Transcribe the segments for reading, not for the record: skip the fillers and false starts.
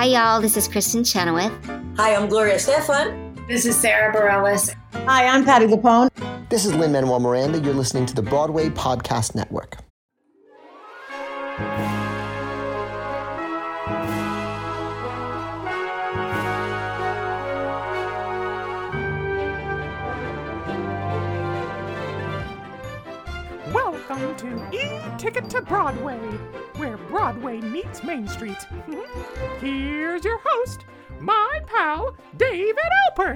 Hi, y'all. This is Kristen Chenoweth. Hi, I'm Gloria Stefan. This is Sarah Bareilles. Hi, I'm Patti LuPone. This is Lin-Manuel Miranda. You're listening to the Broadway Podcast Network. Welcome to E-Ticket to Broadway, where Broadway meets Main Street. Here's your host, my pal, David Alpert.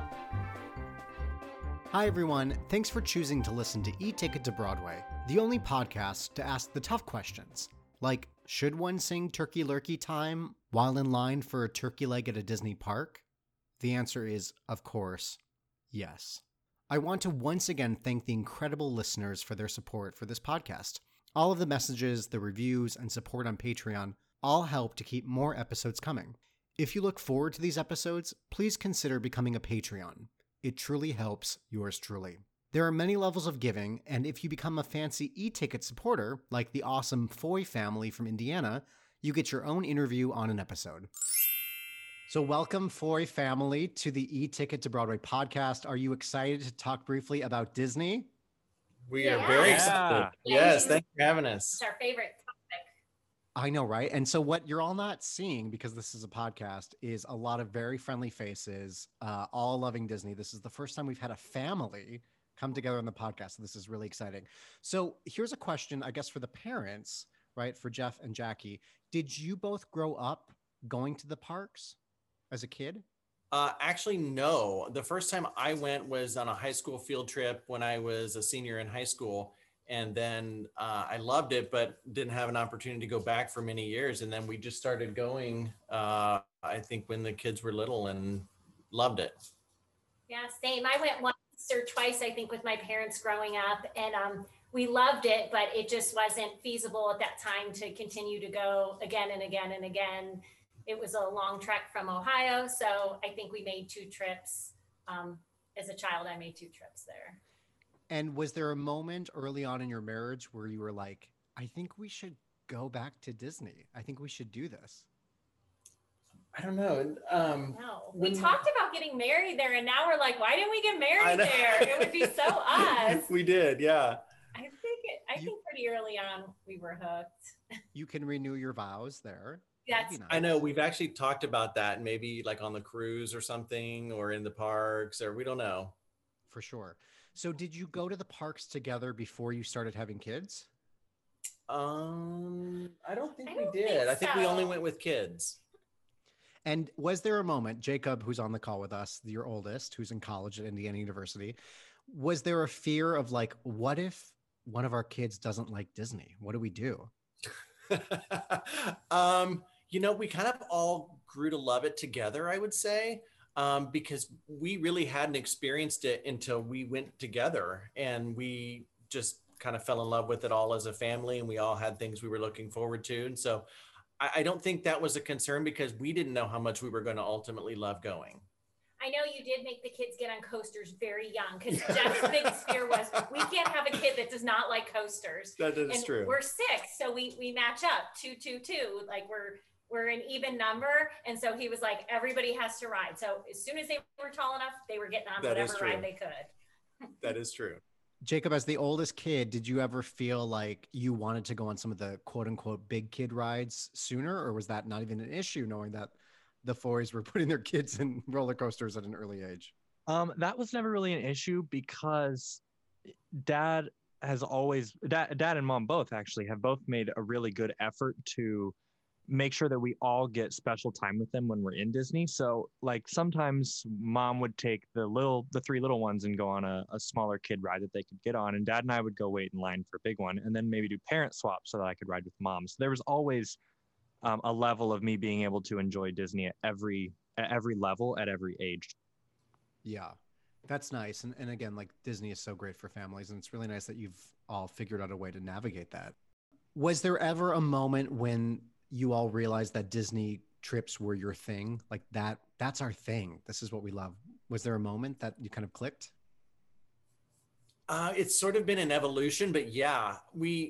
Hi, everyone. Thanks for choosing to listen to E-Ticket to Broadway, the only podcast to ask the tough questions, like, should one sing Turkey Lurkey Time while in line for a turkey leg at a Disney park? The answer is, of course, yes. I want to once again thank the incredible listeners for their support for this podcast. All of the messages, the reviews, and support on Patreon all help to keep more episodes coming. If you look forward to these episodes, please consider becoming a Patreon. It truly helps yours truly. There are many levels of giving, and if you become a fancy e-ticket supporter, like the awesome Foy family from Indiana, you get your own interview on an episode. So welcome, Foy family, to the E-Ticket to Broadway podcast. Are you excited to talk briefly about Disney? We are very excited. Yes, thanks for having us. It's our favorite topic. I know, right? And so what you're all not seeing, because this is a podcast, is a lot of very friendly faces, all loving Disney. This is the first time we've had a family come together on the podcast. So this is really exciting. So here's a question, I guess, for the parents, right? For Jeff and Jackie. Did you both grow up going to the parks as a kid? Actually, no. The first time I went was on a high school field trip when I was a senior in high school. And then I loved it, but didn't have an opportunity to go back for many years. And then we just started going, I think, when the kids were little, and loved it. Yeah, same. I went once or twice, I think, with my parents growing up. And we loved it, but it just wasn't feasible at that time to continue to go again and again and again. It was a long trek from Ohio, so I think we made 2 trips. As a child, I made 2 trips there. And was there a moment early on in your marriage where you were like, I think we should go back to Disney. I think we should do this? I don't know. No, we talked about getting married there, and now we're like, why didn't we get married there? It would be so us. We did, yeah. I think pretty early on we were hooked. You can renew your vows there. That's nice. I know we've actually talked about that, maybe like on the cruise or something, or in the parks, or we don't know. For sure. So did you go to the parks together before you started having kids? I don't think we did. I think we only went with kids. And was there a moment, Jacob, who's on the call with us, your oldest, who's in college at Indiana University, was there a fear of like, what if one of our kids doesn't like Disney? What do we do? We kind of all grew to love it together, I would say, because we really hadn't experienced it until we went together, and we just kind of fell in love with it all as a family, and we all had things we were looking forward to. And so I don't think that was a concern, because we didn't know how much we were going to ultimately love going. I know you did make the kids get on coasters very young, because Jeff's biggest fear was we can't have a kid that does not like coasters. That is true. We're 6, so we match up 2, 2, 2. Like we're an even number, and so he was like, everybody has to ride. So as soon as they were tall enough, they were getting on whatever ride they could. That is true. Jacob, as the oldest kid, did you ever feel like you wanted to go on some of the quote unquote big kid rides sooner, or was that not even an issue, knowing that the Foys were putting their kids in roller coasters at an early age? That was never really an issue, because dad and mom both actually have both made a really good effort to make sure that we all get special time with them when we're in Disney. So like sometimes mom would take the 3 little ones and go on a smaller kid ride that they could get on, and dad and I would go wait in line for a big one, and then maybe do parent swaps so that I could ride with mom. So there was always a level of me being able to enjoy Disney at every level, at every age. Yeah, that's nice. And again, like, Disney is so great for families, and it's really nice that you've all figured out a way to navigate that. Was there ever a moment when you all realized that Disney trips were your thing? Like, that's our thing. This is what we love. Was there a moment that you kind of clicked? It's sort of been an evolution, but yeah,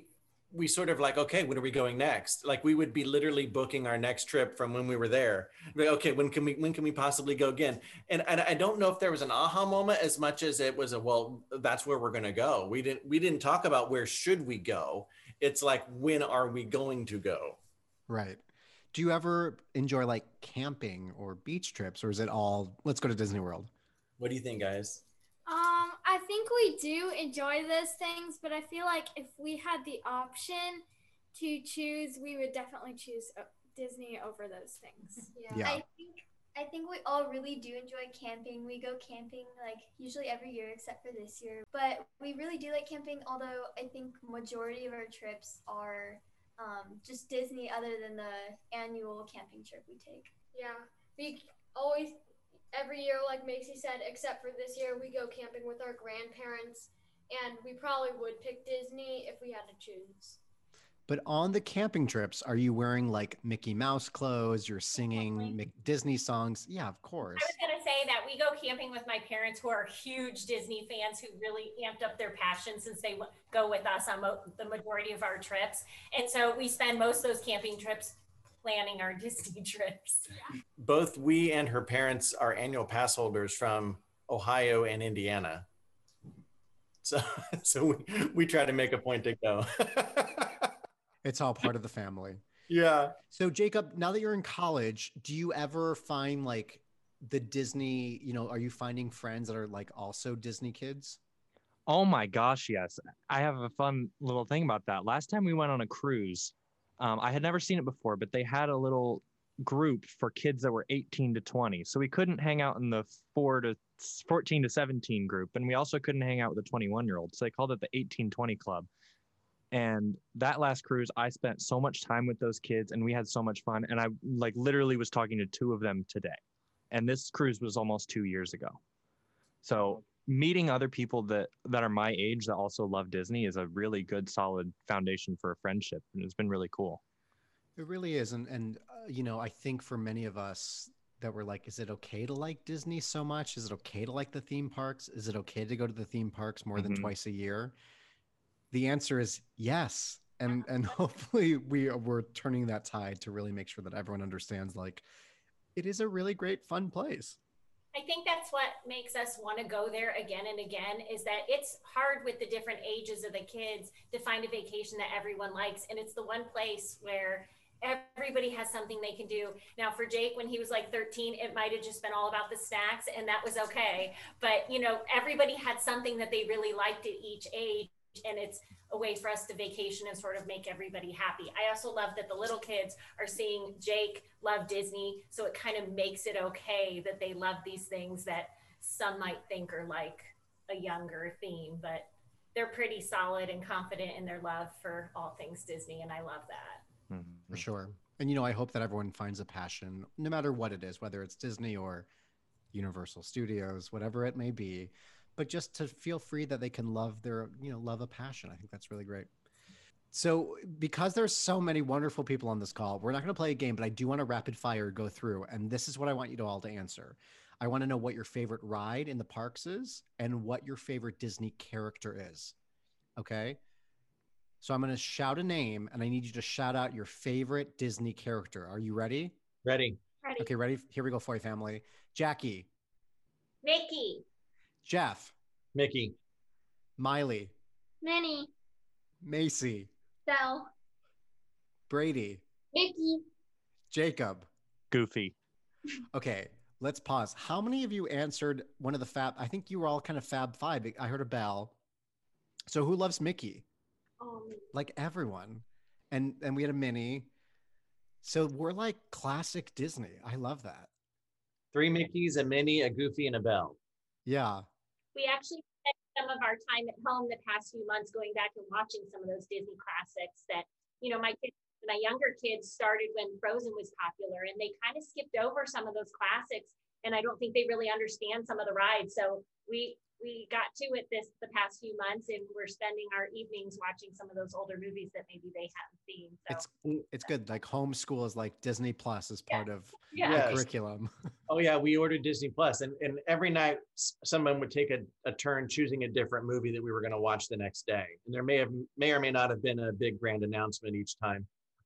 we sort of like, okay, when are we going next? Like we would be literally booking our next trip from when we were there. Like, okay, when can we possibly go again? And I don't know if there was an aha moment as much as it was well, that's where we're going to go. We didn't talk about where should we go. It's like, when are we going to go? Right. Do you ever enjoy like camping or beach trips, or is it all let's go to Disney World? What do you think, guys? I think we do enjoy those things, but I feel like if we had the option to choose, we would definitely choose Disney over those things. Yeah. I think we all really do enjoy camping. We go camping like usually every year except for this year. But we really do like camping, although I think majority of our trips are just Disney other than the annual camping trip we take. Yeah. We always, every year, like Macy said, except for this year, we go camping with our grandparents, and we probably would pick Disney if we had to choose. But on the camping trips, are you wearing like Mickey Mouse clothes? You're singing Disney songs? Yeah, of course. I was going to say that we go camping with my parents who are huge Disney fans who really amped up their passion since they go with us on the majority of our trips. And so we spend most of those camping trips planning our Disney trips. Both we and her parents are annual pass holders from Ohio and Indiana. So we try to make a point to go. It's all part of the family. Yeah. So Jacob, now that you're in college, do you ever find like the Disney, are you finding friends that are like also Disney kids? Oh my gosh, yes. I have a fun little thing about that. Last time we went on a cruise, I had never seen it before, but they had a little group for kids that were 18 to 20. So we couldn't hang out in the 14 to 17 group. And we also couldn't hang out with the 21-year-olds. So they called it the 18-20 club. And that last cruise, I spent so much time with those kids and we had so much fun. And I like literally was talking to two of them today. And this cruise was almost 2 years ago. So meeting other people that are my age that also love Disney is a really good, solid foundation for a friendship. And it's been really cool. It really is. And I think for many of us that were like, is it okay to like Disney so much? Is it okay to like the theme parks? Is it okay to go to the theme parks more than twice a year? The answer is yes. And hopefully we're turning that tide to really make sure that everyone understands like it is a really great, fun place. I think that's what makes us want to go there again and again is that it's hard with the different ages of the kids to find a vacation that everyone likes. And it's the one place where everybody has something they can do. Now for Jake, when he was like 13, it might've just been all about the snacks and that was okay. But everybody had something that they really liked at each age. And it's a way for us to vacation and sort of make everybody happy. I also love that the little kids are seeing Jake love Disney. So it kind of makes it okay that they love these things that some might think are like a younger theme, but they're pretty solid and confident in their love for all things Disney. And I love that. For sure. And, I hope that everyone finds a passion, no matter what it is, whether it's Disney or Universal Studios, whatever it may be. But just to feel free that they can love love a passion. I think that's really great. So because there's so many wonderful people on this call, we're not going to play a game, but I do want to rapid fire go through. And this is what I want you to all to answer. I want to know what your favorite ride in the parks is and what your favorite Disney character is. Okay. So I'm going to shout a name and I need you to shout out your favorite Disney character. Are you ready? Ready. Okay, ready? Here we go for you, family. Jackie. Mickey. Jeff. Mickey. Miley. Minnie. Macy. Belle. Brady. Mickey. Jacob. Goofy. Okay, let's pause. How many of you answered one of the fab? I think you were all kind of fab five. I heard a Belle. So who loves Mickey? Like everyone. And we had a Minnie. So we're like classic Disney. I love that. 3 Mickeys, a Minnie, a Goofy, and a Belle. Yeah. We actually spent some of our time at home the past few months going back and watching some of those Disney classics that, my younger kids started when Frozen was popular and they kind of skipped over some of those classics. And I don't think they really understand some of the rides. So we we got to it the past few months, and we're spending our evenings watching some of those older movies that maybe they haven't seen. So It's good. Like homeschool is like Disney Plus is part of the Yes. curriculum. Oh yeah, we ordered Disney Plus, and every night someone would take a turn choosing a different movie that we were going to watch the next day, and there may or may not have been a big grand announcement each time.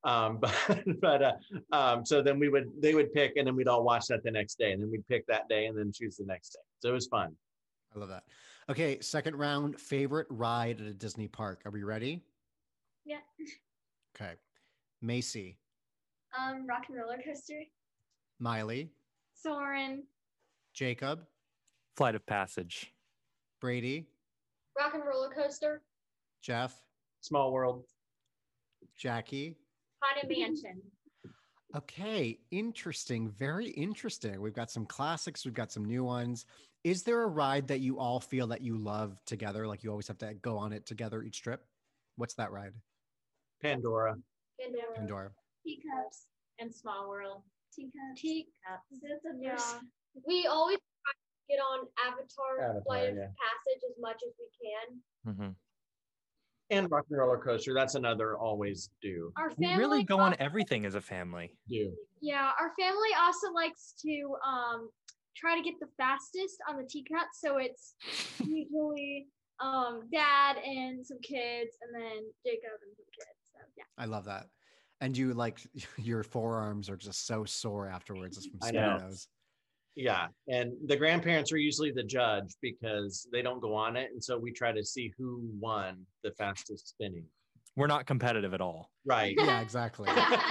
So then they would pick, and then we'd all watch that the next day, and then we'd pick that day and then choose the next day. So it was fun. I love that. Okay, second round, favorite ride at a Disney park. Are we ready? Yeah. Okay. Macy, Rock and Roller Coaster. Miley, Soren. Jacob, Flight of Passage. Brady, Rock and Roller Coaster. Jeff, Small World. Jackie. Haunted Mansion. Okay, interesting. Very interesting. We've got some classics. We've got some new ones. Is there a ride that you all feel that you love together? Like you always have to go on it together each trip? What's that ride? Pandora. Pandora. Teacups. And Small World. Teacups. That's the Yeah. first. We always try to get on Avatar Flight of yeah. Passage as much as we can. Mm-hmm. And Rock and Roller Coaster. That's another always do. Our We family really go on everything as a family. Do. Yeah, our family also likes to try to get the fastest on the teacups. So it's usually dad and some kids, and then Jacob and some kids. So yeah. I love that. And you like your forearms are just so sore afterwards just from I spinning know. those. Yeah, and the grandparents are usually the judge because they don't go on it, and so we try to see who won the fastest spinning. We're not competitive at all. Right. Yeah, exactly.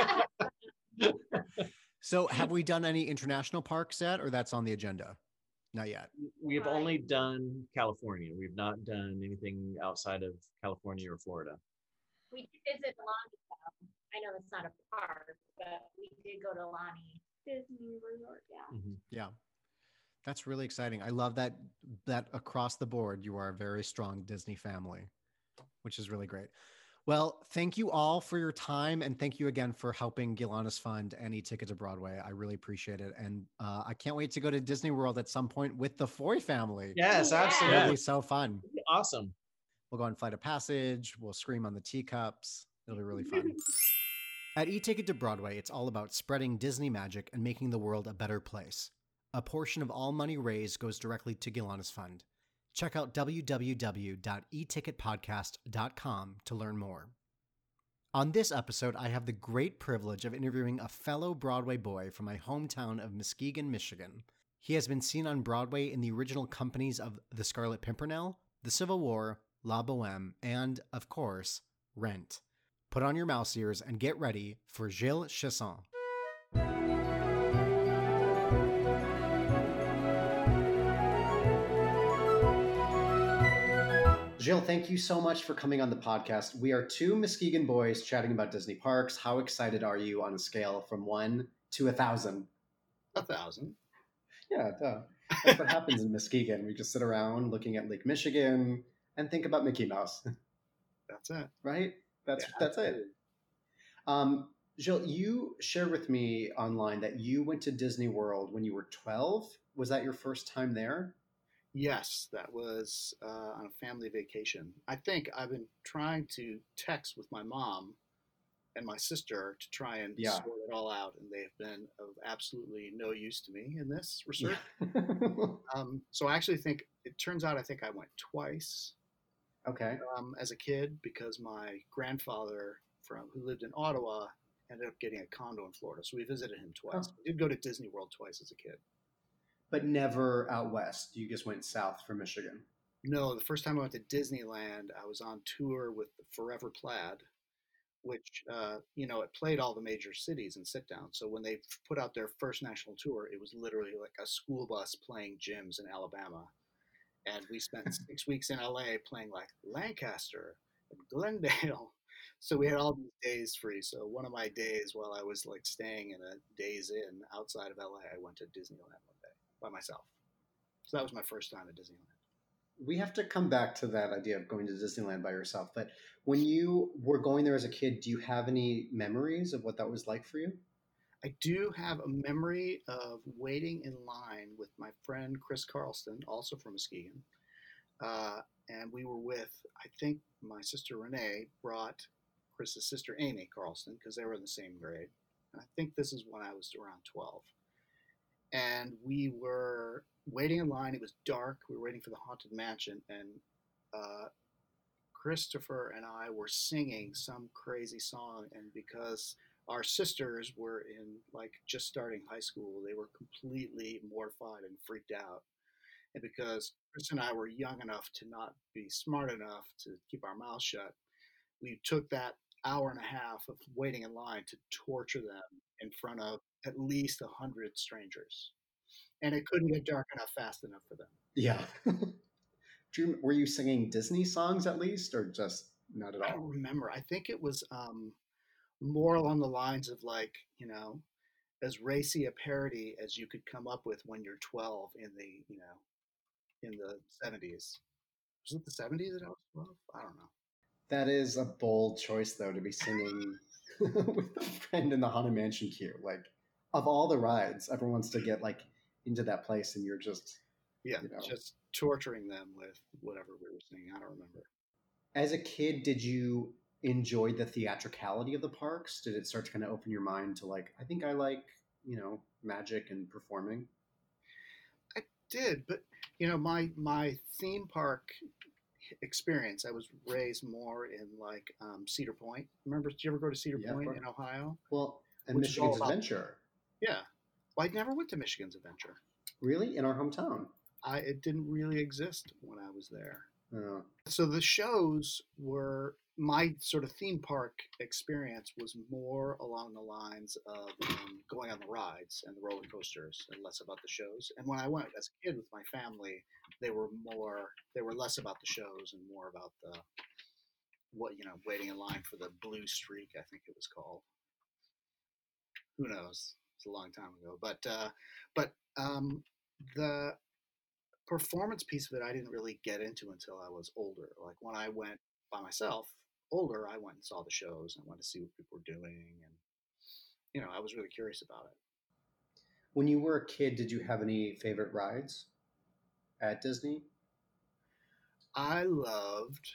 So have we done any international parks yet, or that's on the agenda? Not yet. We've only done California. We've not done anything outside of California or Florida. We did visit Lonnie, though. I know it's not a park, but we did go to Lonnie. Disney Resort, yeah. Mhm. Yeah. That's really exciting. I love that across the board you are a very strong Disney family, which is really great. Well, thank you all for your time, and thank you again for helping Gilanis Fund and E-Ticket to Broadway. I really appreciate it, and I can't wait to go to Disney World at some point with the Foy family. Yes, Yeah. absolutely. It'll be so fun. Awesome. We'll go on Flight of Passage. We'll scream on the teacups. It'll be really fun. At E-Ticket to Broadway, it's all about spreading Disney magic and making the world a better place. A portion of all money raised goes directly to Gilanis Fund. Check out www.eticketpodcast.com to learn more. On this episode, I have the great privilege of interviewing a fellow Broadway boy from my hometown of Muskegon, Michigan. He has been seen on Broadway in the original companies of The Scarlet Pimpernel, The Civil War, La Boheme, and, of course, Rent. Put on your mouse ears and get ready for Gilles Chasson. Gilles, thank you so much for coming on the podcast. We are two Muskegon boys chatting about Disney parks. How excited are you on a scale from 1 to 1,000? 1,000. Yeah, duh. That's what happens in Muskegon. We just sit around looking at Lake Michigan and think about Mickey Mouse. That's it. Right? That's it. Gilles, you shared with me online that you went to Disney World when you were 12. Was that your first time there? Yes, that was on a family vacation. I think I've been trying to text with my mom and my sister to try and sort it all out, and they've been of absolutely no use to me in this research. So I actually think it turns out I think I went twice. Okay. As a kid, because my grandfather who lived in Ottawa ended up getting a condo in Florida, so we visited him twice. We did go to Disney World twice as a kid. But never out west. You just went south for Michigan. No, the first time I went to Disneyland, I was on tour with the Forever Plaid, which, it played all the major cities and sit down. So when they put out their first national tour, it was literally like a school bus playing gyms in Alabama. And we spent 6 weeks in LA playing like Lancaster and Glendale. So we had all these days free. So one of my days while I was like staying in a Days Inn outside of LA, I went to Disneyland one day by myself. So that was my first time at Disneyland. We have to come back to that idea of going to Disneyland by yourself. But when you were going there as a kid, do you have any memories of what that was like for you? I do have a memory of waiting in line with my friend Chris Carlston, also from Muskegon, and we were with, I think my sister Renee brought Chris's sister Amy Carlson because they were in the same grade. And I think this is when I was around 12. And we were waiting in line. It was dark. We were waiting for the Haunted Mansion. And Christopher and I were singing some crazy song. And because our sisters were in like just starting high school, they were completely mortified and freaked out. And because Chris and I were young enough to not be smart enough to keep our mouths shut, we took that hour and a half of waiting in line to torture them in front of at least 100 strangers. And it couldn't get dark enough fast enough for them. Yeah. Were you singing Disney songs at least, or just not at all? I don't remember. I think it was more along the lines of like, you know, as racy a parody as you could come up with when you're 12 in the, you know, in the 70s. Was it the 70s that I was 12? I don't know. That is a bold choice, though, to be singing with a friend in the Haunted Mansion queue. Like, of all the rides, everyone wants to get like into that place, and you're just just torturing them with whatever we were singing. I don't remember. As a kid, did you enjoy the theatricality of the parks? Did it start to kind of open your mind to like, I think I like, you know, magic and performing? I did, but you know, my theme park experience, I was raised more in like Cedar Point. Remember, did you ever go to Cedar Point in Ohio? Well, and Michigan's Adventure. Yeah. Well, I never went to Michigan's Adventure. Really? In our hometown? It didn't really exist when I was there. Oh. So the shows were, my sort of theme park experience was more along the lines of going on the rides and the roller coasters and less about the shows. And when I went as a kid with my family, they were less about the shows and more about the, waiting in line for the Blue Streak, I think it was called. Who knows? It's a long time ago. But the performance piece of it, I didn't really get into until I was older. Like when I went by myself, older, I went and saw the shows and went to see what people were doing. And, you know, I was really curious about it. When you were a kid, did you have any favorite rides at Disney? I loved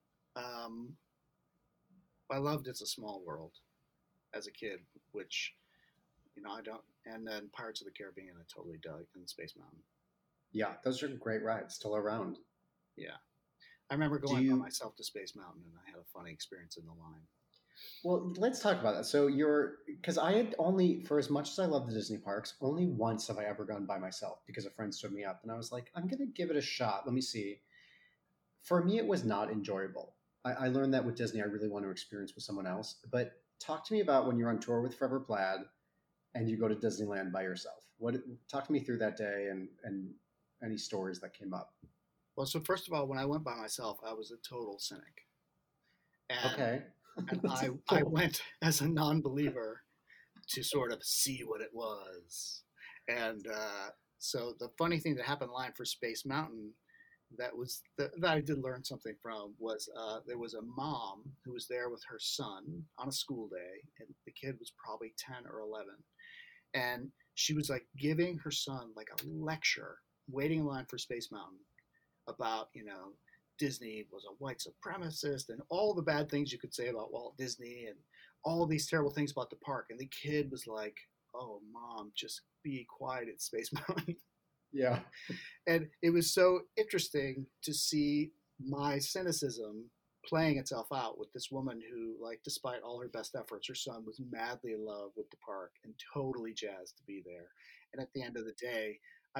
It's a Small World as a kid, which, you know, I don't, and then Pirates of the Caribbean, I totally dug, and Space Mountain. Yeah, those are great rides, still around. Yeah. I remember going by myself to Space Mountain, and I had a funny experience in the line. Well, let's talk about that. So because I had only, for as much as I love the Disney parks, only once have I ever gone by myself because a friend stood me up, and I was like, I'm going to give it a shot. Let me see. For me, it was not enjoyable. I learned that with Disney, I really want to experience with someone else. But talk to me about when you're on tour with Forever Plaid and you go to Disneyland by yourself. Talk to me through that day and any stories that came up. Well, so first of all, when I went by myself, I was a total cynic. And, okay. And I went as a non-believer to sort of see what it was. And so the funny thing that happened in line for Space Mountain that I did learn something from was there was a mom who was there with her son on a school day, and the kid was probably 10 or 11. And she was like giving her son like a lecture, waiting in line for Space Mountain, about, you know, Disney was a white supremacist and all the bad things you could say about Walt Disney and all these terrible things about the park. And the kid was like, oh, Mom, just be quiet at Space Mountain. Yeah. And it was so interesting to see my cynicism playing itself out with this woman who, like, despite all her best efforts, her son was madly in love with the park and totally jazzed to be there. And at the end of the day,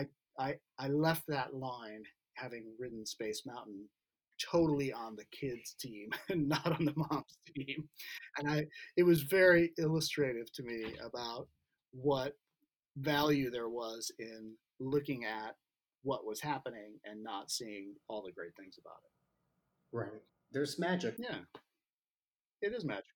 I left that line, having ridden Space Mountain, totally on the kids' team and not on the mom's team. And it was very illustrative to me about what value there was in looking at what was happening and not seeing all the great things about it. Right. There's magic. Yeah. It is magical.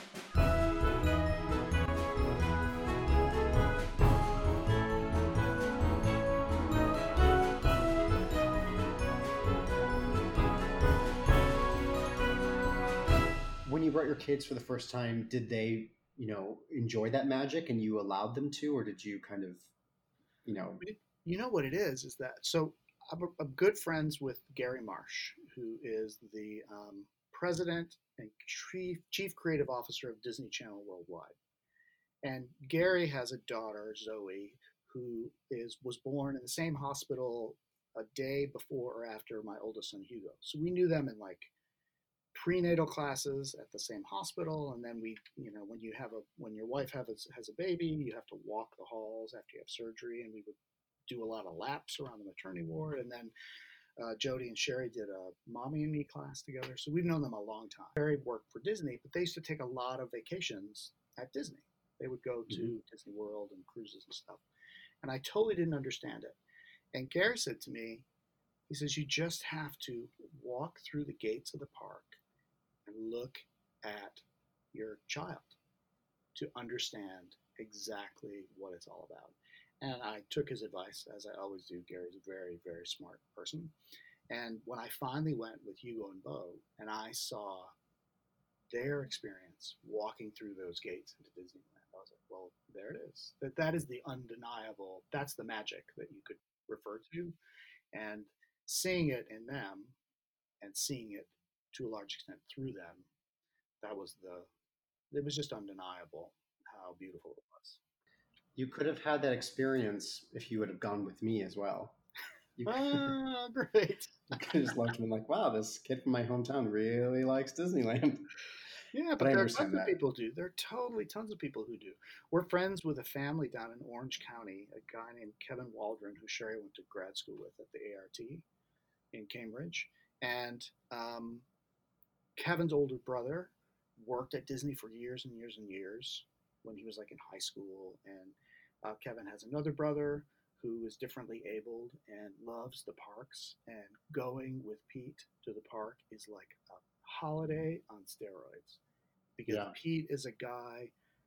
When you brought your kids for the first time, did they, you know, enjoy that magic and you allowed them to, or did you kind of, you know? You know what it is that, so I'm good friends with Gary Marsh, who is the president and chief creative officer of Disney Channel Worldwide. And Gary has a daughter, Zoe, who was born in the same hospital a day before or after my oldest son Hugo. So we knew them in like prenatal classes at the same hospital, and then we, when your wife has a baby, you have to walk the halls after you have surgery, and we would do a lot of laps around the maternity ward, and then Jody and Sherry did a mommy and me class together. So we've known them a long time. Sherry worked for Disney, but they used to take a lot of vacations at Disney. They would go to Disney World and cruises and stuff. And I totally didn't understand it. And Gary said to me, he says, you just have to walk through the gates of the park and look at your child to understand exactly what it's all about. And I took his advice, as I always do. Gary's a very, very smart person. And when I finally went with Hugo and Bo, and I saw their experience walking through those gates into Disneyland, I was like, well, there it is. That is the undeniable, that's the magic that you could refer to. And seeing it in them and seeing it to a large extent through them, it was just undeniable how beautiful it was. You could have had that experience if you would have gone with me as well. Great. You could have just looked and been like, wow, this kid from my hometown really likes Disneyland. Yeah, but there are tons of people who do. There are totally tons of people who do. We're friends with a family down in Orange County, a guy named Kevin Waldron, who Sherry went to grad school with at the ART in Cambridge. And Kevin's older brother worked at Disney for years and years and years when he was like in high school. And Kevin has another brother who is differently abled and loves the parks. And going with Pete to the park is like a holiday on steroids, because Pete is a guy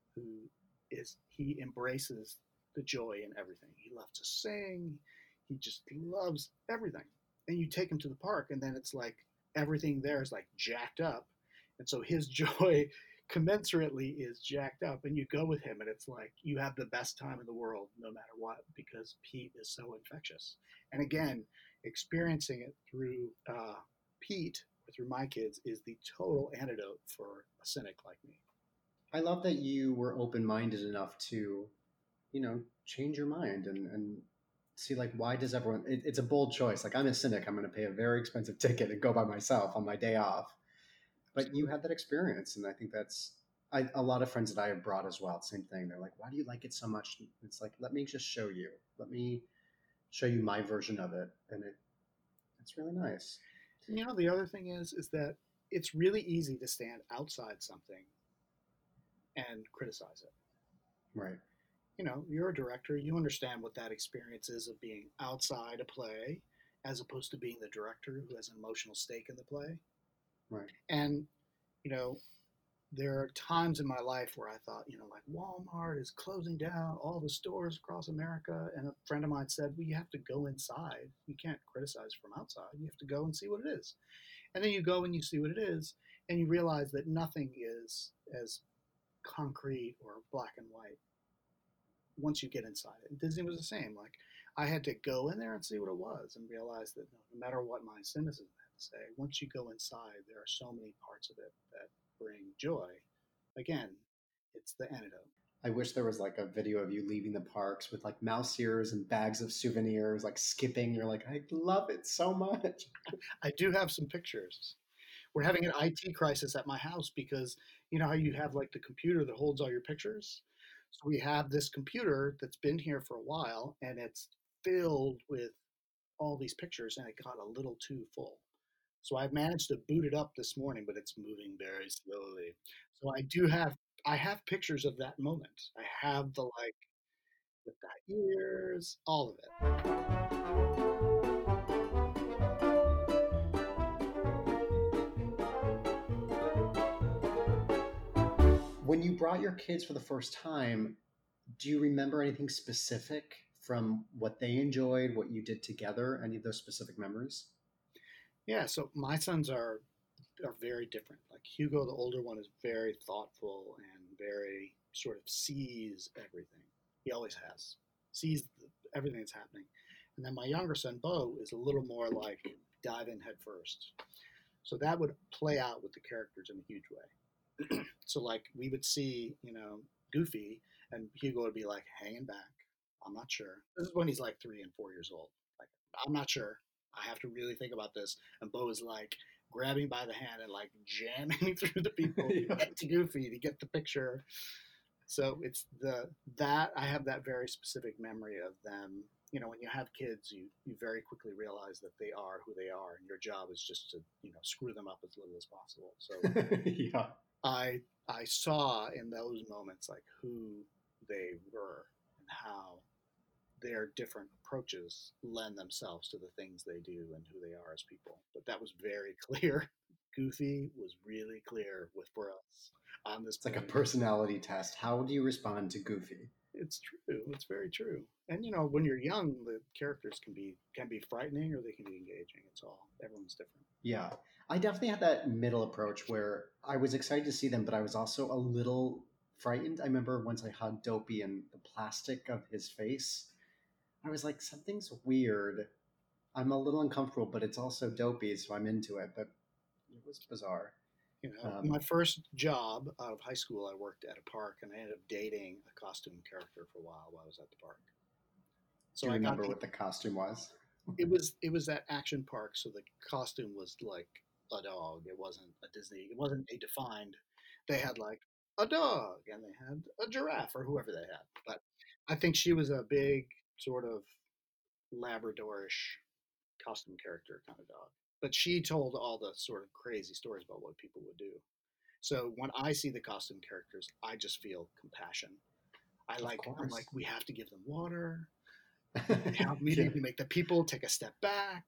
he embraces the joy in everything. He loves to sing. He just loves everything. And you take him to the park, and then it's like everything there is like jacked up. And so his joy commensurately is jacked up, and you go with him, and it's like you have the best time in the world no matter what, because Pete is so infectious. And again, experiencing it through Pete or through my kids is the total antidote for a cynic like me. I love that you were open-minded enough to, change your mind and see, like, why does everyone, it's a bold choice. Like, I'm a cynic. I'm going to pay a very expensive ticket and go by myself on my day off. But you had that experience, and I think that's a lot of friends that I have brought as well. Same thing. They're like, "Why do you like it so much?" It's like, let me just show you. Let me show you my version of it, and it's really nice. The other thing is that it's really easy to stand outside something and criticize it. Right. You're a director. You understand what that experience is of being outside a play, as opposed to being the director who has an emotional stake in the play. Right. And, there are times in my life where I thought, like Walmart is closing down all the stores across America. And a friend of mine said, well, you have to go inside. You can't criticize from outside. You have to go and see what it is. And then you go and you see what it is, and you realize that nothing is as concrete or black and white once you get inside it. And Disney was the same. Like, I had to go in there and see what it was and realize that no matter what my cynicism had to say, once you go inside, there are so many parts of it that bring joy. Again, it's the antidote. I wish there was like a video of you leaving the parks with like mouse ears and bags of souvenirs, like skipping. You're like, I love it so much. I do have some pictures. We're having an IT crisis at my house because how you have like the computer that holds all your pictures? So we have this computer that's been here for a while, and it's filled with all these pictures, and it got a little too full. So I've managed to boot it up this morning, but it's moving very slowly. So I have pictures of that moment. I have the with the ears, all of it. When you brought your kids for the first time, do you remember anything specific from what they enjoyed, what you did together, any of those specific memories? Yeah, so my sons are very different. Like Hugo, the older one, is very thoughtful and very sort of sees everything. He always has. Sees everything that's happening. And then my younger son, Bo, is a little more like dive in head first. So that would play out with the characters in a huge way. So like we would see, Goofy, and Hugo would be like hanging back. I'm not sure. This is when he's like 3 and 4 years old. Like, I'm not sure. I have to really think about this. And Bo is like grabbing by the hand and like jamming through the people to get to Goofy to get the picture. So it's that I have that very specific memory of them. When you have kids, you very quickly realize that they are who they are, and your job is just to screw them up as little as possible. So Yeah. I saw in those moments like who they were and how their different approaches lend themselves to the things they do and who they are as people. But that was very clear. Goofy was really clear for us on this. It's like a personality test. How do you respond to Goofy? It's true. It's very true. And when you're young, the characters can be frightening or they can be engaging. Everyone's different. Yeah. I definitely had that middle approach where I was excited to see them, but I was also a little frightened. I remember once I hugged Dopey and the plastic of his face, I was like, something's weird. I'm a little uncomfortable, but it's also Dopey, so I'm into it. But it was bizarre. My first job out of high school, I worked at a park, and I ended up dating a costume character for a while I was at the park. So I remember what the costume was. It was at Action Park, so the costume was like a dog. It wasn't a Disney. It wasn't a defined. They had like a dog, and they had a giraffe, or whoever they had. But I think she was a big sort of Labradorish costume character kind of dog. But she told all the sort of crazy stories about what people would do. So when I see the costume characters, I just feel compassion. I'm like, we have to give them water. We need to make the people take a step back.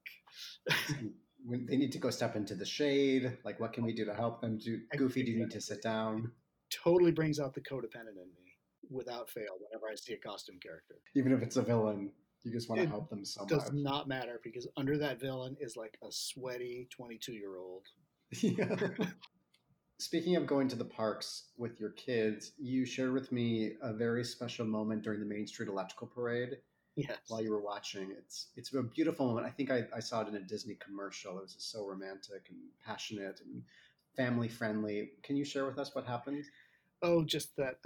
They need to go step into the shade. Like, what can we do to help them? Goofy, do you need to sit down? Totally brings out the codependent in me without fail whenever I see a costume character. Even if it's a villain. You just want to help them so much. It does not matter because under that villain is like a sweaty 22-year-old. Yeah. Speaking of going to the parks with your kids, you shared with me a very special moment during the Main Street Electrical Parade. Yes. While you were watching. It's a beautiful moment. I think I saw it in a Disney commercial. It was just so romantic and passionate and family friendly. Can you share with us what happened? Oh, just that.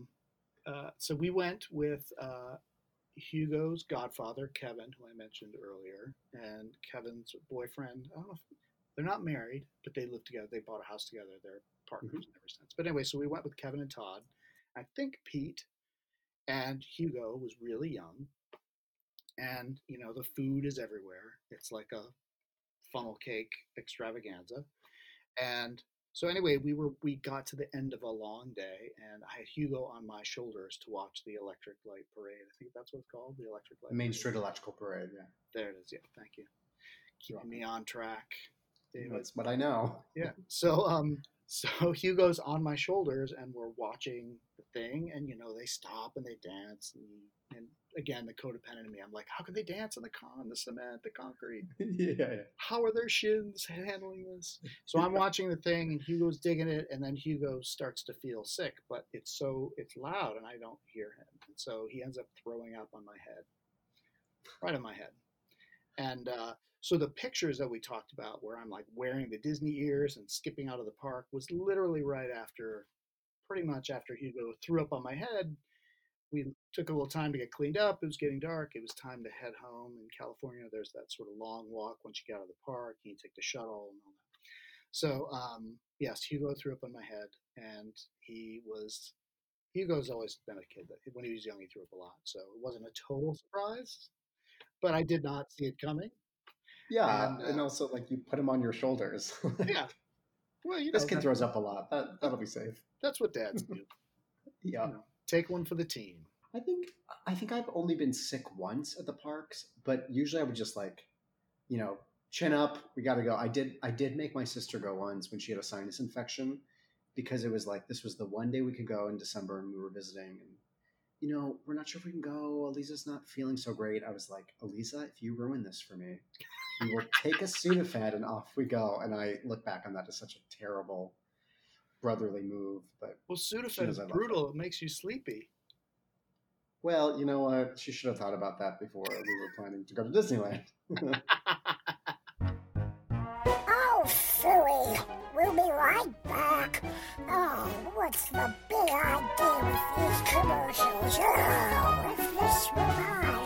So we went with Hugo's godfather, Kevin, who I mentioned earlier, and Kevin's boyfriend. I don't know if they're not married, but they live together. They bought a house together. They're partners ever since. But anyway, so we went with Kevin and Todd. I think Pete and Hugo was really young. And, the food is everywhere. It's like a funnel cake extravaganza. And so anyway, we got to the end of a long day, and I had Hugo on my shoulders to watch the Electric Light Parade. I think that's what it's called, the Electric Light Main Parade. Street Electrical Parade, yeah. There it is, yeah, thank you. Keeping me on track. David. That's what I know. Yeah, so Hugo's on my shoulders, and we're watching the thing, and, they stop and they dance, and again, the codependent in me, I'm like, how can they dance on the cement, the concrete? Yeah. How are their shins handling this? So I'm watching the thing, and Hugo's digging it, and then Hugo starts to feel sick, but it's loud, and I don't hear him. And so he ends up throwing up on my head, right on my head. And so the pictures that we talked about where I'm like wearing the Disney ears and skipping out of the park was literally pretty much after Hugo threw up on my head. We took a little time to get cleaned up. It was getting dark. It was time to head home. In California, there's that sort of long walk once you get out of the park. You take the shuttle and all that. So, yes, Hugo threw up on my head, and Hugo's always been a kid that when he was young, he threw up a lot. So it wasn't a total surprise, but I did not see it coming. Yeah, and also like you put him on your shoulders. Yeah. Well, this kid throws up a lot. That'll be safe. That's what dads do. Yeah. Take one for the team. I think I've only been sick once at the parks, but usually I would just like, chin up. We got to go. I did make my sister go once when she had a sinus infection, because it was like this was the one day we could go in December, and we were visiting, and we're not sure if we can go. Elisa's not feeling so great. I was like, Elisa, if you ruin this for me, we will take a Sudafed and off we go. And I look back on that as such a terrible brotherly move. But Sudafed is brutal. It makes you sleepy. Well, you know what? She should have thought about that before we were planning to go to Disneyland. Oh, silly. We'll be right back. Oh, what's the big idea with these commercials? Oh, it's the Swimai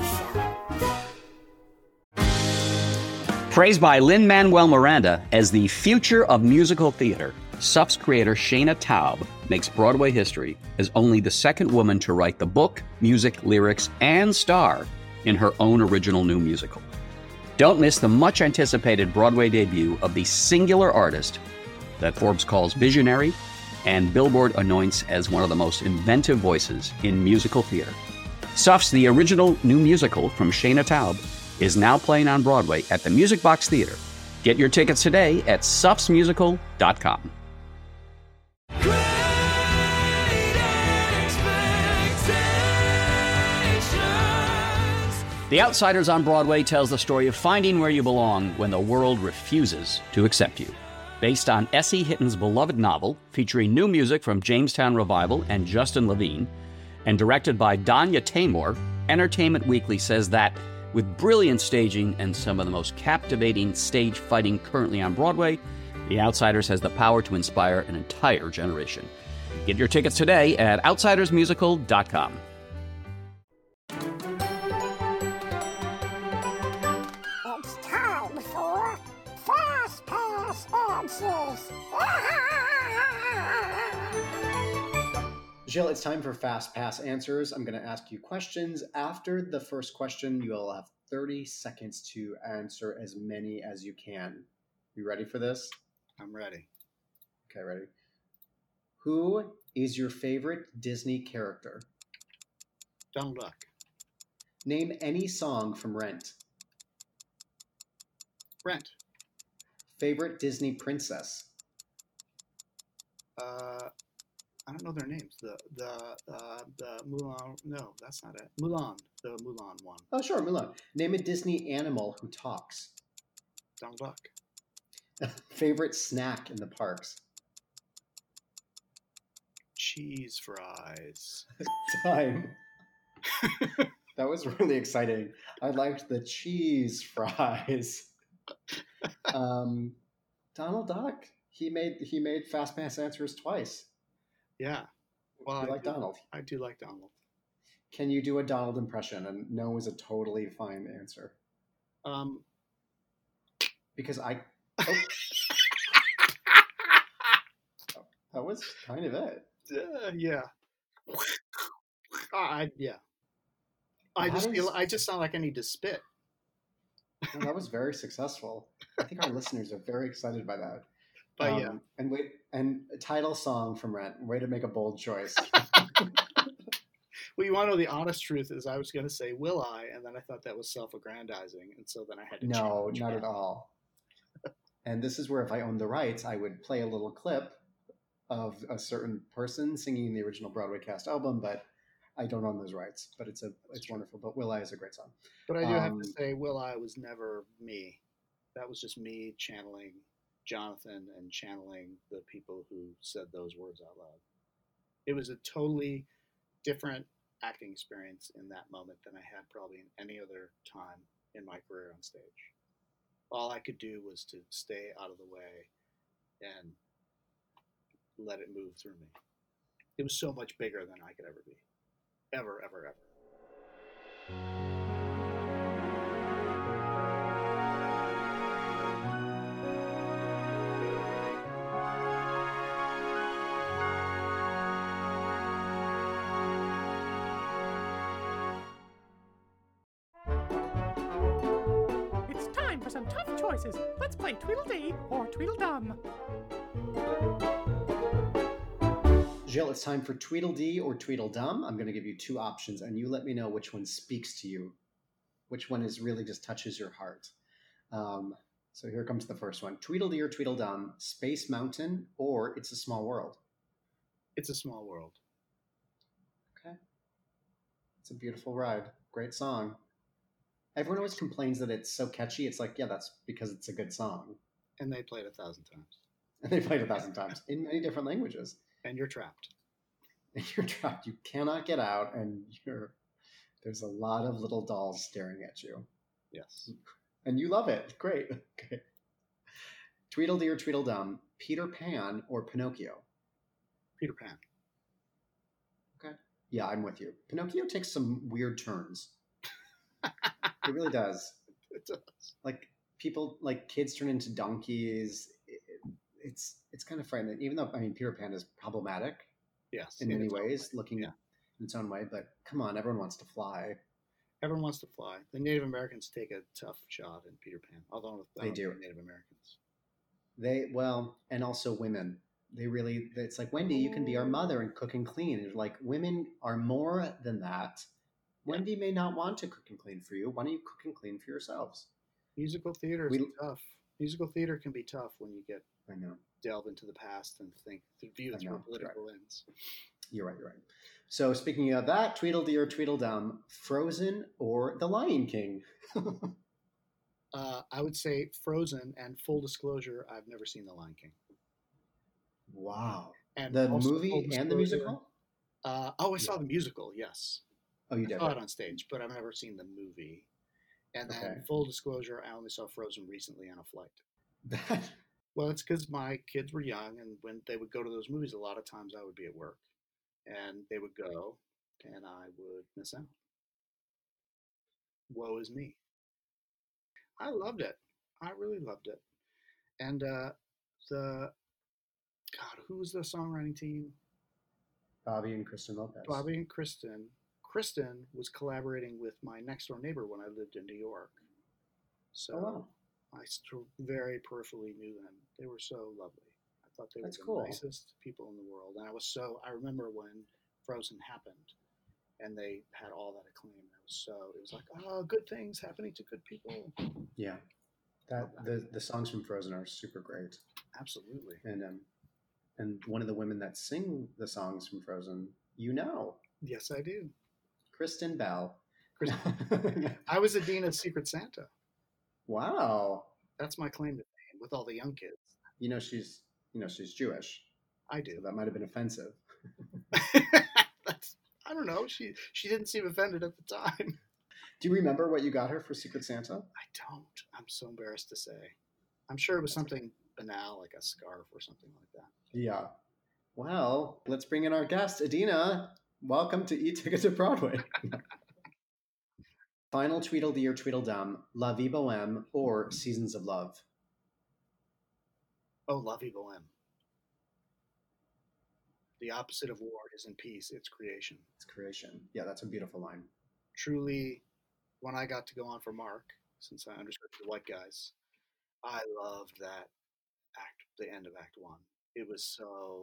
Show. Praised by Lin-Manuel Miranda as the future of musical theater, SUF's creator Shayna Taub makes Broadway history as only the second woman to write the book, music, lyrics, and star in her own original new musical. Don't miss the much-anticipated Broadway debut of the singular artist that Forbes calls visionary and Billboard anoints as one of the most inventive voices in musical theater. SUF's The Original New Musical from Shayna Taub is now playing on Broadway at the Music Box Theater. Get your tickets today at sufsmusical.com. The Outsiders on Broadway tells the story of finding where you belong when the world refuses to accept you. Based on S.E. Hitton's beloved novel, featuring new music from Jamestown Revival and Justin Levine, and directed by Danya Taymor, Entertainment Weekly says that, with brilliant staging and some of the most captivating stage fighting currently on Broadway, The Outsiders has the power to inspire an entire generation. Get your tickets today at outsidersmusical.com. It's time for Fast Pass Answers. Jill, it's time for Fast Pass Answers. I'm going to ask you questions. After the first question, you'll have 30 seconds to answer as many as you can. You ready for this? I'm ready. Okay, ready. Who is your favorite Disney character? Donald Duck. Name any song from Rent. Rent. Favorite Disney princess? I don't know their names. The Mulan. No, that's not it. Mulan. The Mulan one. Oh, sure, Mulan. Name a Disney animal who talks. Donald Duck. Favorite snack in the parks? Cheese fries. Time. That was really exciting. I liked the cheese fries. Donald Duck. He made Fast Pass Answers twice. Yeah. Well, you like Donald. I do like Donald. Can you do a Donald impression? And no is a totally fine answer. Because I... Oh. That was kind of it. Yeah. Yeah. I just sound like I need to spit. Well, that was very successful. I think our listeners are very excited by that. But yeah. And a title song from Rent. Way to make a bold choice. Well, you want to know the honest truth is I was going to say Will I, and then I thought that was self-aggrandizing, and so then I had to No, change not that. at all. And this is where if I owned the rights, I would play a little clip of a certain person singing the original Broadway cast album, but I don't own those rights. But it's wonderful. But Will I is a great song. But I do have to say Will I was never me. That was just me channeling Jonathan and channeling the people who said those words out loud. It was a totally different acting experience in that moment than I had probably in any other time in my career on stage. All I could do was to stay out of the way and let it move through me. It was so much bigger than I could ever be. Ever, ever, ever. It's time for some tough choices. Let's play Tweedledee or Tweedledum. Jill, it's time for Tweedledee or Tweedledum. I'm going to give you two options, and you let me know which one speaks to you, which one is really just touches your heart. So here comes the first one. Tweedledee or Tweedledum, Space Mountain or It's a Small World? It's a Small World. Okay. It's a beautiful ride. Great song. Everyone always complains that it's so catchy. It's like, yeah, that's because it's a good song. And they played 1,000 times. And they played 1,000 times in many different languages. And you're trapped. And you're trapped. You cannot get out, and you're There's a lot of little dolls staring at you. Yes. And you love it. Great. Okay. Tweedledee or Tweedledum, Peter Pan or Pinocchio? Peter Pan. Okay. Yeah, I'm with you. Pinocchio takes some weird turns. It really does. It does. Like people, like kids turn into donkeys. It's kind of frightening. Even though, I mean, Peter Pan is problematic. Yes. In many ways, looking in its own way. But come on, everyone wants to fly. Everyone wants to fly. The Native Americans take a tough shot in Peter Pan. Although They do. Native Americans. And also women. It's like, Wendy, you can be our mother and cook and clean. And like, women are more than that. Wendy may not want to cook and clean for you. Why don't you cook and clean for yourselves? Musical theater is tough. Musical theater can be tough when you get delve into the past and view it through political lens. You're right. So speaking of that, Tweedledee or Tweedledum, Frozen or The Lion King? I would say Frozen, and full disclosure, I've never seen The Lion King. Wow. And the movie and the musical? I saw the musical, yes. Oh, you did? I saw it on stage, but I've never seen the movie. And then, full disclosure, I only saw Frozen recently on a flight. Well, it's because my kids were young, and when they would go to those movies, a lot of times I would be at work. And they would go, and I would miss out. Woe is me. I loved it. I really loved it. And who was the songwriting team? Bobby and Kristen Lopez. Bobby and Kristen. Kristen was collaborating with my next door neighbor when I lived in New York. So I very peripherally knew them. They were so lovely. I thought they were the nicest people in the world. And I remember when Frozen happened and they had all that acclaim. It was like, oh, good things happening to good people. Yeah. The songs from Frozen are super great. Absolutely. And one of the women that sing the songs from Frozen, you know. Yes, I do. Kristen Bell. I was Adina's Secret Santa. Wow. That's my claim to fame with all the young kids. She's Jewish. I do. So that might have been offensive. I don't know. She didn't seem offended at the time. Do you remember what you got her for Secret Santa? I don't. I'm so embarrassed to say. I'm sure it was something banal, like a scarf or something like that. Yeah. Well, let's bring in our guest, Adina. Welcome to E-Ticket to Broadway. Final Tweedledee or Tweedledum, La Vie Boheme or Seasons of Love? Oh, La Vie Boheme. The opposite of war isn't peace, it's creation. It's creation. Yeah, that's a beautiful line. Truly, when I got to go on for Mark, since I underscripted White Guys, I loved that the end of Act 1. It was so,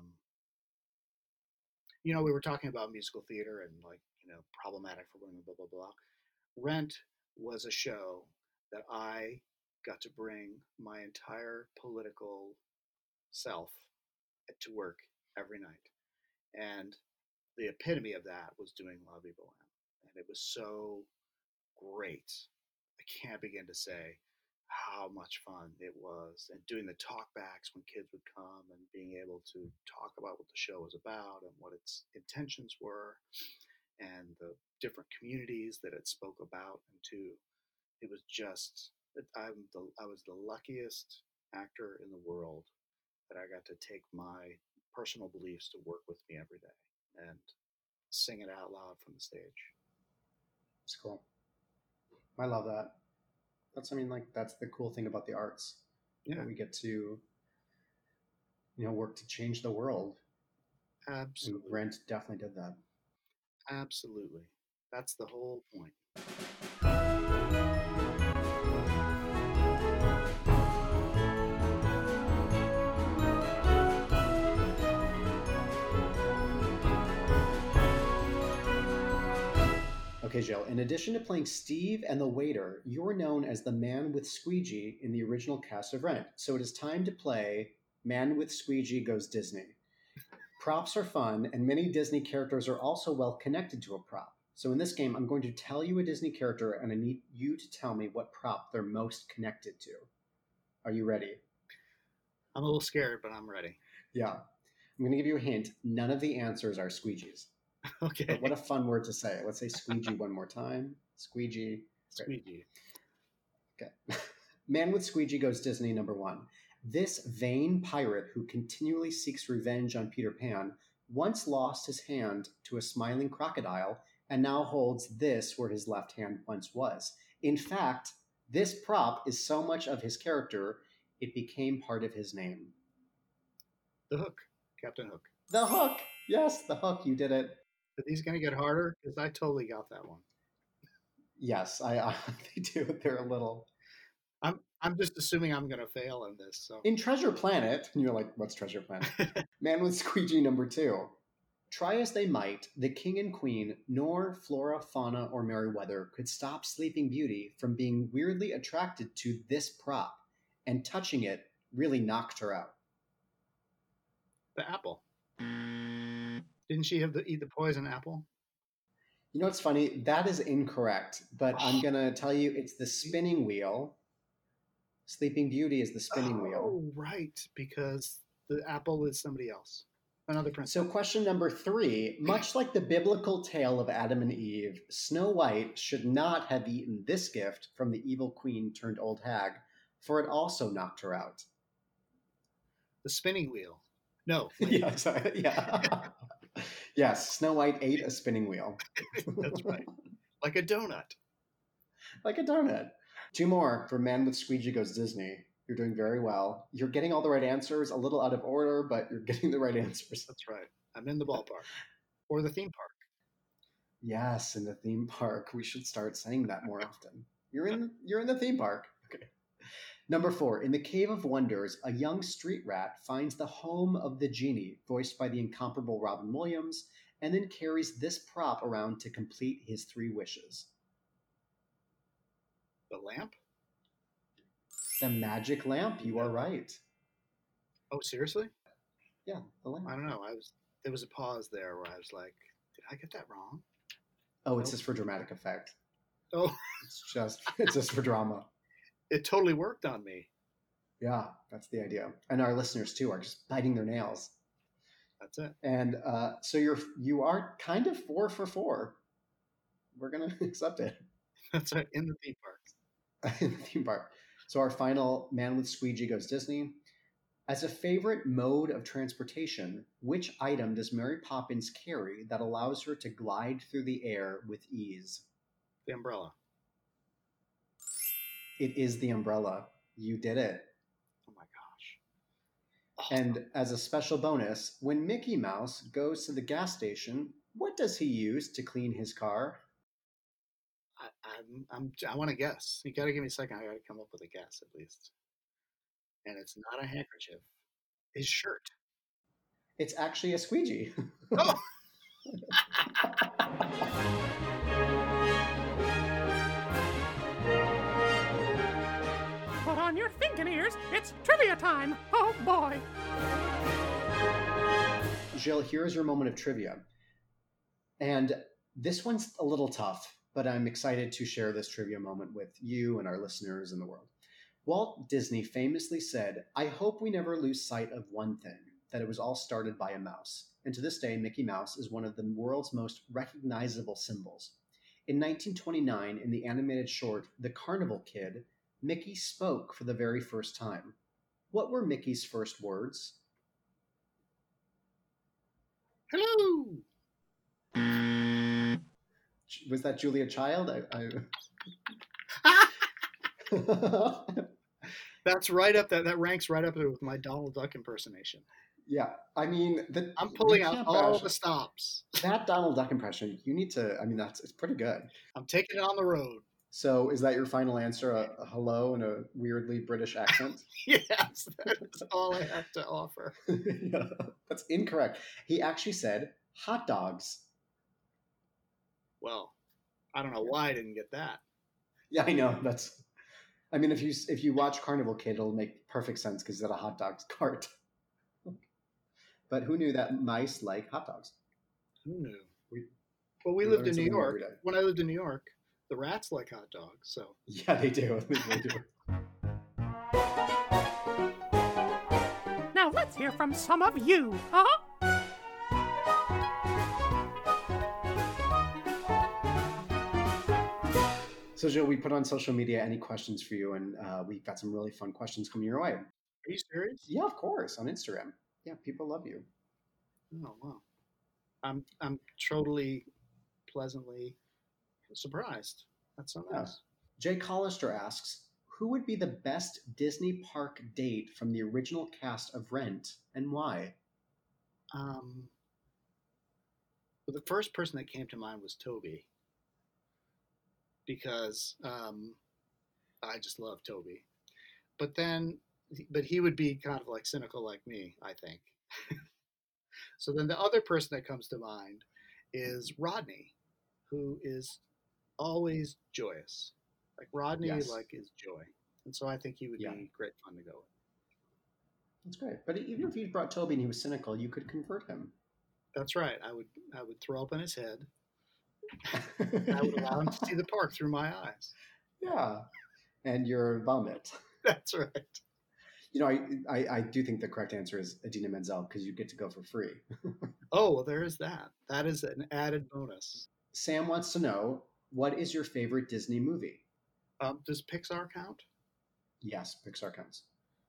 we were talking about musical theater and problematic for women, blah, blah, blah. Rent was a show that I got to bring my entire political self to work every night. And the epitome of that was doing La Vie Boheme. And it was so great. I can't begin to say how much fun it was. And doing the talkbacks when kids would come and being able to talk about what the show was about and what its intentions were and the different communities that it spoke about and to. It was just, I was the luckiest actor in the world that I got to take my personal beliefs to work with me every day and sing it out loud from the stage. It's cool. I love that. That's the cool thing about the arts. Yeah. That we get to, work to change the world. Absolutely. And Rent definitely did that. Absolutely. That's the whole point. Okay, Jill, in addition to playing Steve and the waiter, you're known as the man with squeegee in the original cast of Rent. So it is time to play Man with Squeegee Goes Disney. Props are fun, and many Disney characters are also well connected to a prop. So in this game, I'm going to tell you a Disney character, and I need you to tell me what prop they're most connected to. Are you ready? I'm a little scared, but I'm ready. Yeah. I'm going to give you a hint. None of the answers are squeegees. Okay. But what a fun word to say. Let's say squeegee one more time. Squeegee. Great. Squeegee. Okay. Man with Squeegee Goes Disney, number 1. This vain pirate who continually seeks revenge on Peter Pan once lost his hand to a smiling crocodile and now holds this where his left hand once was. In fact, this prop is so much of his character, it became part of his name. The Hook. Captain Hook. The Hook! Yes, the Hook. You did it. Are these going to get harder? Because I totally got that one. Yes, they do. They're a little... I'm just assuming I'm going to fail in this. So in Treasure Planet, and you're like, what's Treasure Planet? Man with Squeegee, number 2. Try as they might, the king and queen, nor Flora, Fauna, or Merryweather could stop Sleeping Beauty from being weirdly attracted to this prop, and touching it really knocked her out. The apple. Didn't she eat the poison apple? You know what's funny? That is incorrect, but I'm going to tell you it's the spinning wheel. Sleeping Beauty is the spinning wheel. Oh, right, because the apple is somebody else. Another princess. So question number 3, much like the biblical tale of Adam and Eve, Snow White should not have eaten this gift from the evil queen turned old hag, for it also knocked her out. The spinning wheel. No. Yeah, sorry. Yeah. Yes, Snow White ate a spinning wheel. That's right. Like a donut. Like a donut. 2 more for Man with Squeegee Goes Disney. You're doing very well. You're getting all the right answers, a little out of order, but you're getting the right answers. That's right. I'm in the ballpark. Or the theme park. Yes, in the theme park. We should start saying that more often. You're in the theme park. Okay. Number 4, in the Cave of Wonders, a young street rat finds the home of the genie, voiced by the incomparable Robin Williams, and then carries this prop around to complete his 3 wishes. The lamp? The magic lamp. You are right. Oh, seriously? Yeah, the lamp. I don't know. There was a pause there where I was like, did I get that wrong? Oh, it's just for dramatic effect. Oh. It's just for drama. It totally worked on me. Yeah, that's the idea. And our listeners too are just biting their nails. That's it. And so you are kind of 4 for 4. We're gonna accept it. That's right. In the theme park. In the theme park. So our final Man with Squeegee Goes Disney. As a favorite mode of transportation, which item does Mary Poppins carry that allows her to glide through the air with ease? The umbrella. It is the umbrella. You did it. Oh my gosh. Awesome. And as a special bonus, when Mickey Mouse goes to the gas station, what does he use to clean his car? I want to guess. You got to give me a second. I got to come up with a guess at least. And it's not a handkerchief. His shirt. It's actually a squeegee. Oh. Put on your thinking ears. It's trivia time. Oh boy. Jill, here's your moment of trivia. And this one's a little tough, but I'm excited to share this trivia moment with you and our listeners in the world. Walt Disney famously said, "I hope we never lose sight of one thing, that it was all started by a mouse." And to this day, Mickey Mouse is one of the world's most recognizable symbols. In 1929, in the animated short The Carnival Kid, Mickey spoke for the very first time. What were Mickey's first words? Hello! Was that Julia Child? That's right up there. That ranks right up there with my Donald Duck impersonation. Yeah, I mean, I'm pulling out all the stops. That Donald Duck impression, you need to. I mean, it's pretty good. I'm taking it on the road. So, is that your final answer? A hello in a weirdly British accent? Yes, that's all I have to offer. Yeah, that's incorrect. He actually said hot dogs. Well, I don't know why I didn't get that. Yeah, I know. I mean, if you watch Carnival Kid, it'll make perfect sense because it's at a hot dogs cart. But who knew that mice like hot dogs? Who knew? We lived in New York. When I lived in New York, the rats like hot dogs. So yeah, they do. They do. Now let's hear from some of you, huh? So, Jill, we put on social media any questions for you, and we've got some really fun questions coming your way. Are you serious? Yeah, of course, on Instagram. Yeah, people love you. Oh wow, I'm totally pleasantly surprised. That's so nice. Jay Collister asks, who would be the best Disney park date from the original cast of Rent, and why? Well, the first person that came to mind was Toby, because I just love Toby. But he would be kind of like cynical like me, I think. So then the other person that comes to mind is Rodney, who is always joyous. Like Rodney, is joy, and so I think he would be great fun to go with. That's great. But even if you brought Toby and he was cynical, you could convert him. That's right. I would throw up in his head. I would allow him to see the park through my eyes. Yeah, and your vomit. That's right. You know, I do think the correct answer is Idina Menzel, because you get to go for free. Oh, well, there is that. That is an added bonus. Sam wants to know, what is your favorite Disney movie? Does Pixar count? Yes, Pixar counts.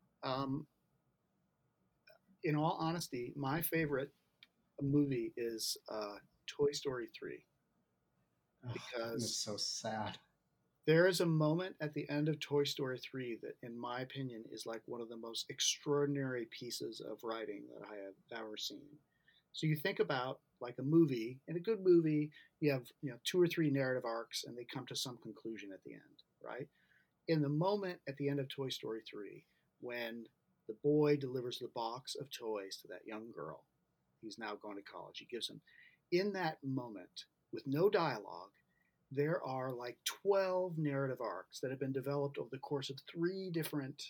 In all honesty, my favorite movie is Toy Story 3. Because it's so sad. There is a moment at the end of Toy Story 3 that, in my opinion, is like one of the most extraordinary pieces of writing that I have ever seen. So you think about like a movie, in a good movie, you have 2 or 3 narrative arcs, and they come to some conclusion at the end, right? In the moment at the end of Toy Story 3, when the boy delivers the box of toys to that young girl, he's now going to college, he gives him, in that moment, with no dialogue, there are like 12 narrative arcs that have been developed over the course of 3 different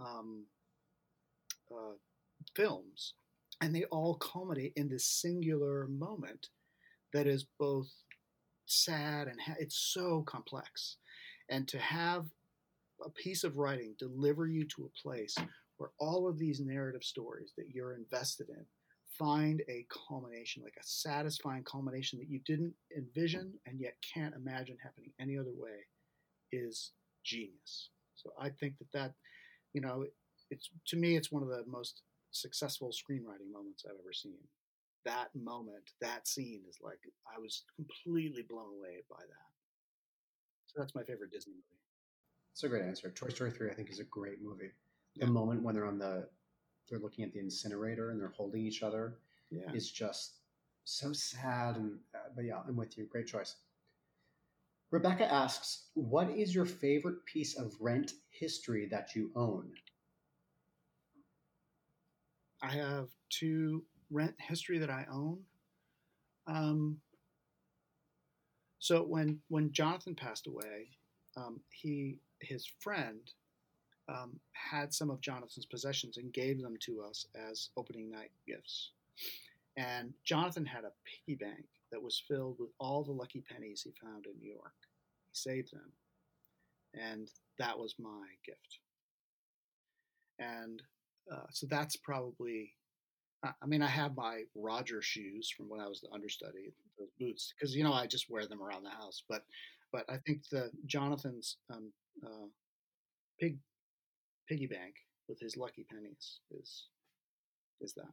films. And they all culminate in this singular moment that is both sad and it's so complex. And to have a piece of writing deliver you to a place where all of these narrative stories that you're invested in find a culmination, like a satisfying culmination that you didn't envision and yet can't imagine happening any other way, is genius. So I think that it's, to me, it's one of the most successful screenwriting moments I've ever seen. That moment, that scene is like, I was completely blown away by that. So that's my favorite Disney movie. It's a great answer. Toy Story 3, I think, is a great movie. The moment when they're looking at the incinerator and they're holding each other is just so sad. But yeah, I'm with you. Great choice. Rebecca asks, what is your favorite piece of Rent history that you own? I have 2 Rent history that I own. So when Jonathan passed away, his friend had some of Jonathan's possessions and gave them to us as opening night gifts. And Jonathan had a piggy bank that was filled with all the lucky pennies he found in New York. He saved them. And that was my gift. And so that's probably, I have my Roger shoes from when I was the understudy, those boots, because, I just wear them around the house. But I think the Jonathan's piggy bank with his lucky pennies is that.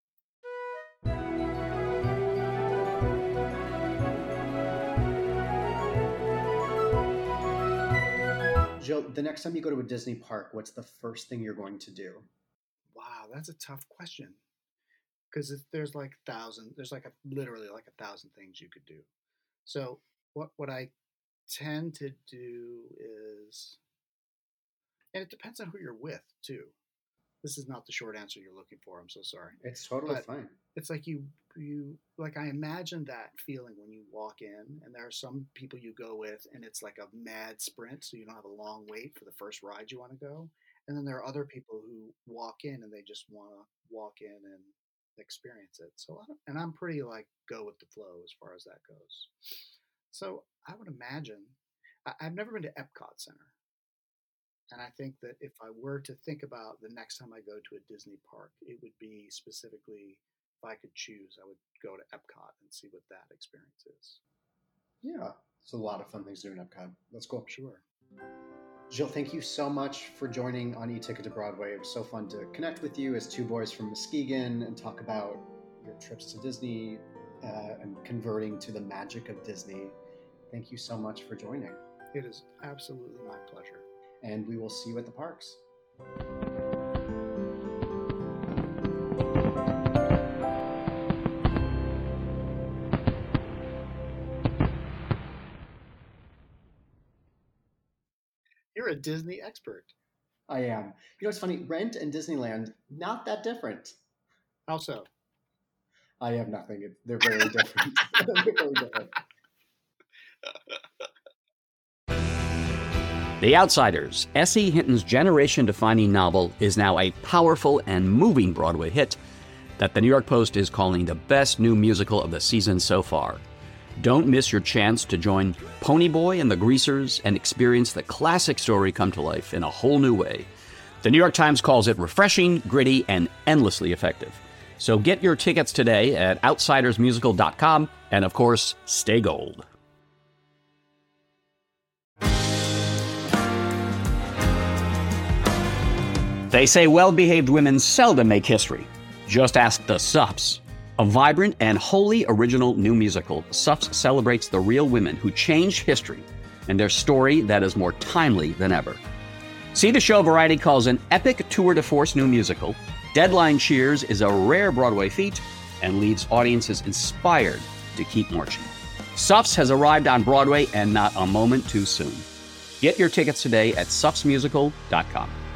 Jill, the next time you go to a Disney park, what's the first thing you're going to do? Wow, that's a tough question. Because there's like literally 1,000 things you could do. So what I tend to do is, and it depends on who you're with too. This is not the short answer you're looking for. I'm so sorry. It's totally fine. It's like you like, I imagine that feeling when you walk in, and there are some people you go with and it's like a mad sprint, so you don't have a long wait for the first ride you want to go. And then there are other people who walk in and they just want to walk in and experience it. So I'm pretty like go with the flow as far as that goes. So I would imagine, I've never been to Epcot Center. And I think that if I were to think about the next time I go to a Disney park, it would be specifically, if I could choose, I would go to Epcot and see what that experience is. Yeah, It's a lot of fun things to do in Epcot. That's cool. Sure. Jill, thank you so much for joining on E-Ticket to Broadway. It was so fun to connect with you as two boys from Muskegon and talk about your trips to Disney and converting to the magic of Disney. Thank you so much for joining. It is absolutely my pleasure. And we will see you at the parks. You're a Disney expert. I am. You know, it's funny. Rent and Disneyland, not that different. How so? I have nothing. They're very different. They're very different. The Outsiders, S.E. Hinton's generation-defining novel, is now a powerful and moving Broadway hit that the New York Post is calling the best new musical of the season so far. Don't miss your chance to join Ponyboy and the Greasers and experience the classic story come to life in a whole new way. The New York Times calls it refreshing, gritty, and endlessly effective. So get your tickets today at outsidersmusical.com, and of course, stay gold. They say well-behaved women seldom make history. Just ask the Suffs. A vibrant and wholly original new musical, Suffs celebrates the real women who changed history and their story that is more timely than ever. See the show Variety calls an epic tour de force new musical. Deadline cheers is a rare Broadway feat and leaves audiences inspired to keep marching. Suffs has arrived on Broadway and not a moment too soon. Get your tickets today at suffsmusical.com.